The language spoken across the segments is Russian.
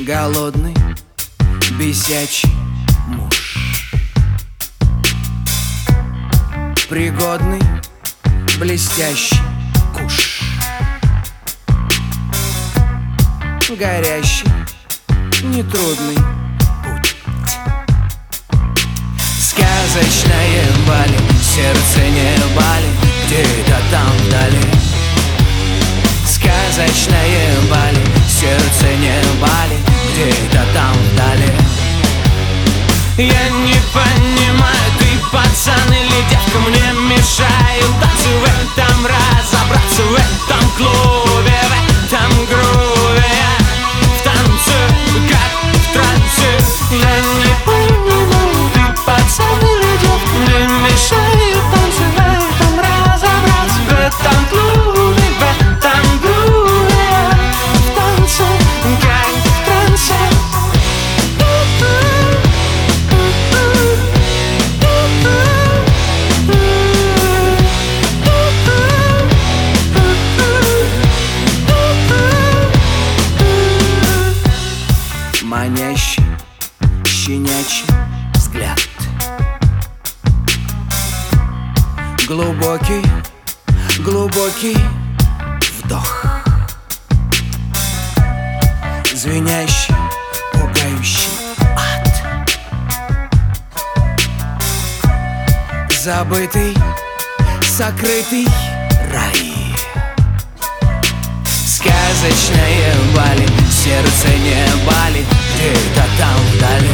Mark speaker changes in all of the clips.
Speaker 1: Голодный, бесячий муж, пригодный, блестящий куш, горящий, нетрудный путь. Сказочное Бали, сердце не Бали, где-то там вдали. Сказочное Бали, сердце не Бали, где-то там вдали. Я не понимаю, ты пацан или девка, мне мешают танцы в этом, разобраться в этом клубе, в этом груве. Я в танце, как в трансе. Я не понимаю, ты пацан или девка, мне мешают танцы в этом, разобраться в этом клубе, в этом груве. Я в танце, как в трансе. Манящий, щенячий взгляд, глубокий, глубокий вдох, звенящий, пугающий ад, забытый, сокрытый рай. Сказочное Бали, сердце не Бали, где-то там вдали.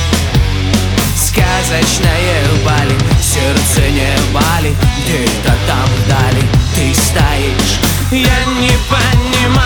Speaker 1: Сказочное Бали, сердце не Бали, где-то там вдали. Ты стоишь, я не понимаю.